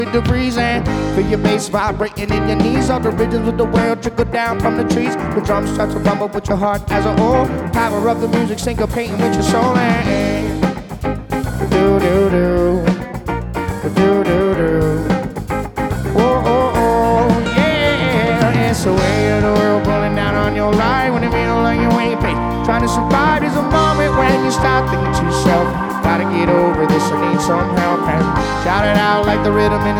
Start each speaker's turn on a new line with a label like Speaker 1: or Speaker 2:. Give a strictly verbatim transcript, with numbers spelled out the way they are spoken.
Speaker 1: the breeze and feel your bass vibrating in your knees. All the rhythms of the world trickle down from the trees. The drums start to rumble with your heart as a whole. Power of the music syncopating with your soul and do do do do do do. Oh oh oh yeah. It's the way of the world pulling down on your life when it feel like you ain't paid. Trying to survive is a moment when you start thinking to yourself, gotta get over this, I need some help. And shout it out like the rhythm in the